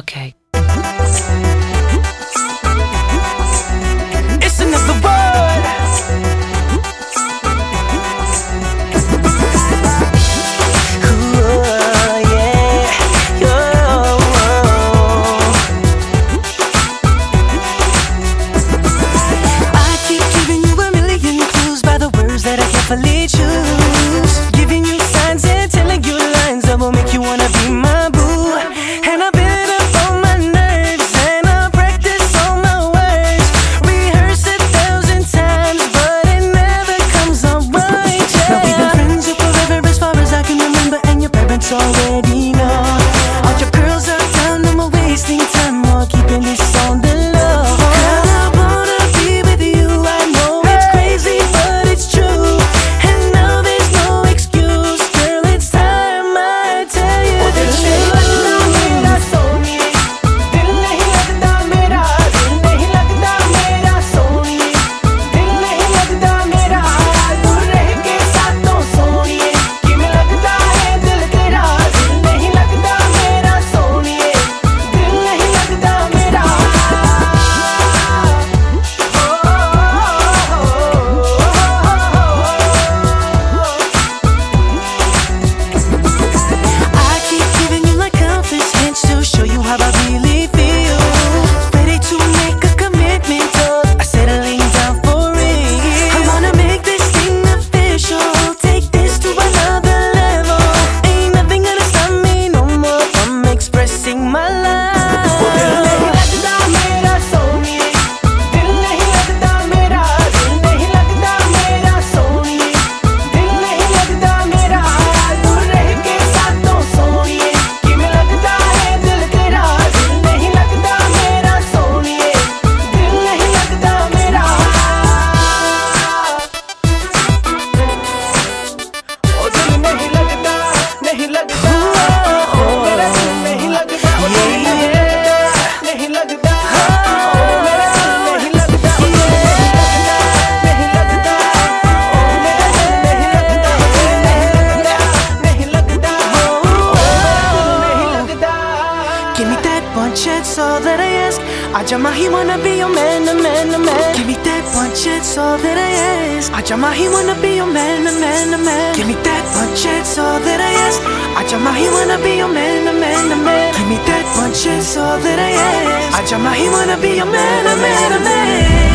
Okay. It's another word. Ooh, yeah. I keep giving you a million clues by the words that I carefully choose, giving you signs and telling you lines that will make you wanna be my boo. And I've been up on my nerves and I practice all my words, rehearse 1,000 times, but it never comes out right. Yeah. Now we've been friends forever as far as I can remember, and your parents already know. All your girls are down and we're wasting time while keeping this on the low. And I wanna be with you, I know it's crazy but it's true, and now there's no excuse, girl, it's time I tell you the truth. To show you how I really feel, ready to make a commitment, I'm settling down for it. I wanna make this thing official, take this to another level. Ain't nothing gonna stop me no more from expressing my love. Give me that one chance, all that I ask. Ajamahi wanna be your man, a man, a man. Give me that one chance, all that I ask. Ajamahi wanna be your man, a man, a man. Give me that one chance, all that I ask. Ajamahi wanna be your man, a man, a man. Give me that one chance, all that I ask. Ajamahi wanna be your man, a man, a man.